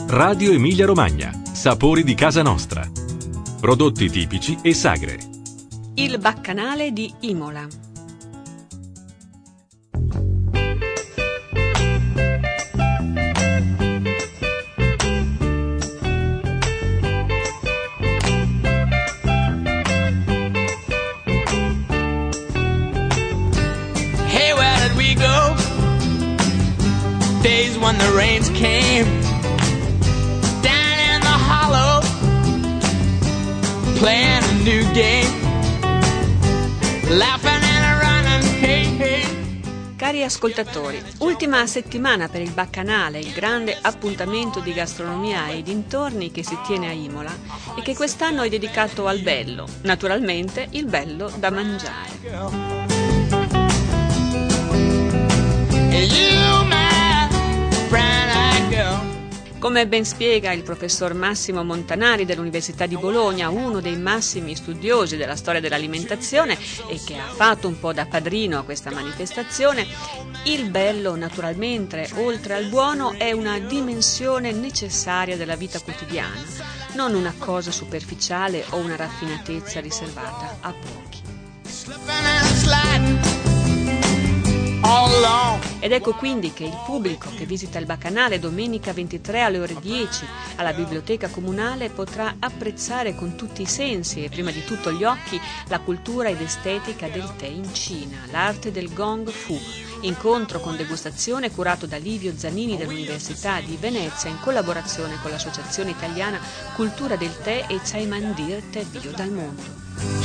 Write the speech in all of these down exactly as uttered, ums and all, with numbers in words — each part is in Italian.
Radio Emilia Romagna. Sapori di casa nostra. Prodotti tipici e sagre. Il Baccanale di Imola. Hey, where did we go? Days when the rains came down in the hollow, playing a new game, laughing and running, hey, hey. Cari ascoltatori, ultima settimana per il Baccanale, il grande appuntamento di gastronomia e dintorni che si tiene a Imola e che quest'anno è dedicato al bello, naturalmente il bello da mangiare. You, my brown-eyed girl. Come ben spiega il professor Massimo Montanari dell'Università di Bologna, uno dei massimi studiosi della storia dell'alimentazione e che ha fatto un po' da padrino a questa manifestazione, il bello naturalmente, oltre al buono, è una dimensione necessaria della vita quotidiana, non una cosa superficiale o una raffinatezza riservata a pochi. Slipping and sliding all along. Ed ecco quindi che il pubblico che visita il Baccanale domenica ventitré alle ore dieci alla Biblioteca Comunale potrà apprezzare con tutti i sensi e prima di tutto gli occhi la cultura ed estetica del tè in Cina, l'arte del Gong Fu, incontro con degustazione curato da Livio Zanini dell'Università di Venezia in collaborazione con l'Associazione Italiana Cultura del Tè e Chai Mandir Tè Bio dal Mondo.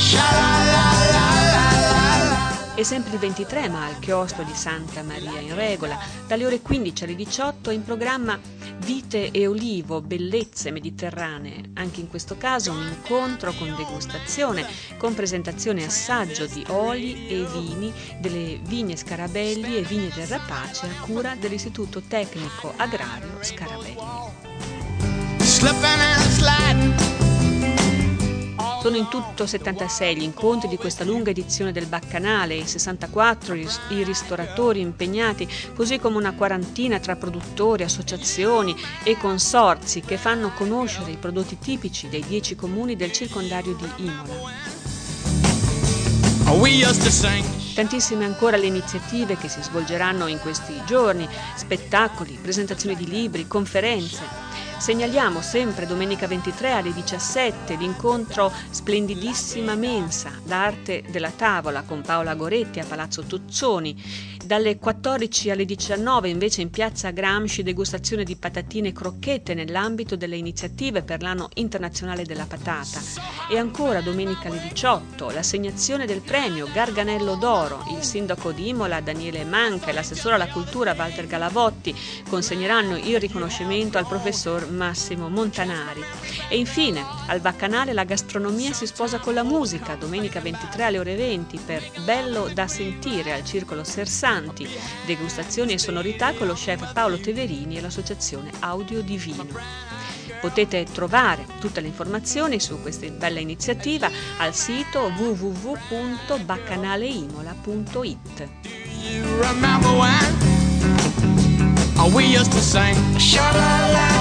E sempre il ventitré, ma al chiostro di Santa Maria in Regola, dalle ore quindici alle diciotto in programma Vite e Olivo, bellezze mediterranee. Anche in questo caso un incontro con degustazione, con presentazione e assaggio di oli e vini delle vigne Scarabelli e vigne del Rapace a cura dell'Istituto Tecnico Agrario Scarabelli. Slipping and sliding. Sono in tutto settantasei gli incontri di questa lunga edizione del Baccanale e sessantaquattro i ristoratori impegnati, così come una quarantina tra produttori, associazioni e consorzi che fanno conoscere i prodotti tipici dei dieci comuni del circondario di Imola. We used to sing. Tantissime ancora le iniziative che si svolgeranno in questi giorni, spettacoli, presentazioni di libri, conferenze. Segnaliamo sempre domenica ventitré alle diciassette l'incontro Splendidissima Mensa, l'arte della tavola con Paola Goretti a Palazzo Tuccioni. Dalle quattordici alle diciannove invece in piazza Gramsci degustazione di patatine e crocchette nell'ambito delle iniziative per l'anno internazionale della patata. E ancora domenica alle diciotto l'assegnazione del premio Garganello d'Oro. Il sindaco di Imola Daniele Manca e l'assessore alla cultura Walter Galavotti consegneranno il riconoscimento al professor Massimo Montanari. E infine al Baccanale la gastronomia si sposa con la musica domenica ventitré alle ore venti per Bello da sentire al Circolo Sersanti, degustazioni e sonorità con lo chef Paolo Teverini e l'associazione Audio Divino. Potete trovare tutte le informazioni su questa bella iniziativa al sito w w w punto baccanaleimola punto it. You remember when we used to sing? Sha-la-la.